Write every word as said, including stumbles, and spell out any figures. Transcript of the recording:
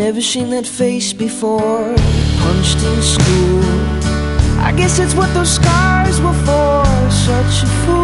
never seen that face before. Punched in school, I guess that's what those scars were for. Such a fool.